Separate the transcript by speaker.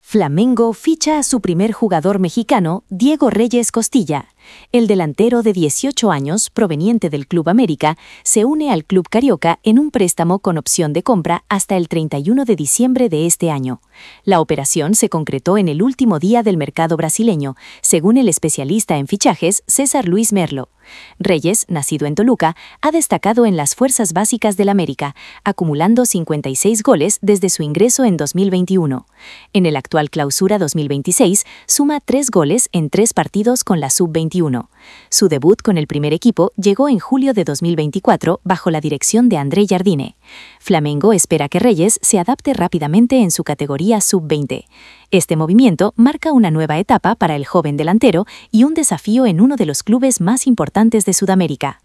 Speaker 1: Flamengo ficha a su primer jugador mexicano, Diego Reyes Costilla. El delantero de 18 años, proveniente del Club América, se une al Club Carioca en un préstamo con opción de compra hasta el 31 de diciembre de este año. La operación se concretó en el último día del mercado brasileño, según el especialista en fichajes César Luis Merlo. Reyes, nacido en Toluca, ha destacado en las fuerzas básicas del América, acumulando 56 goles desde su ingreso en 2021. En el actual Clausura 2026, suma 3 goles en 3 partidos con la Sub-21. Su debut con el primer equipo llegó en julio de 2024 bajo la dirección de André Jardine. Flamengo espera que Reyes se adapte rápidamente en su categoría Sub-20. Este movimiento marca una nueva etapa para el joven delantero y un desafío en uno de los clubes más importantes de Sudamérica.